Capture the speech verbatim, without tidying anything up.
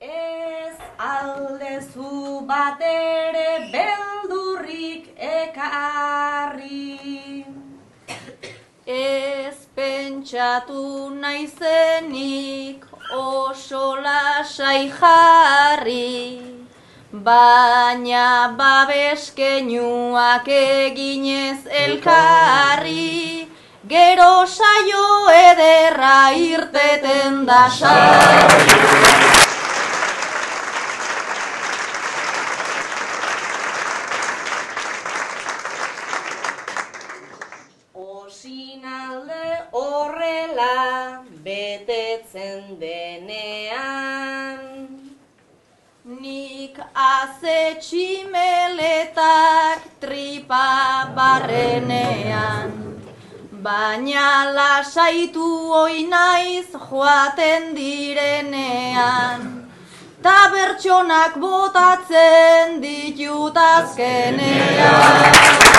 Ez aldezu batere beldurrik ekarri. Ez pentsatu naizenik oso lasai jarri, baina babeskenuak eginez elkarri, gero saio ederra irteten da saio. Osinalde horrela betetzen denean, nik azetximeletak tripa barrenean, baina lasaitu oi naiz joaten direnean, ta bertsonak botatzen ditut azkenean.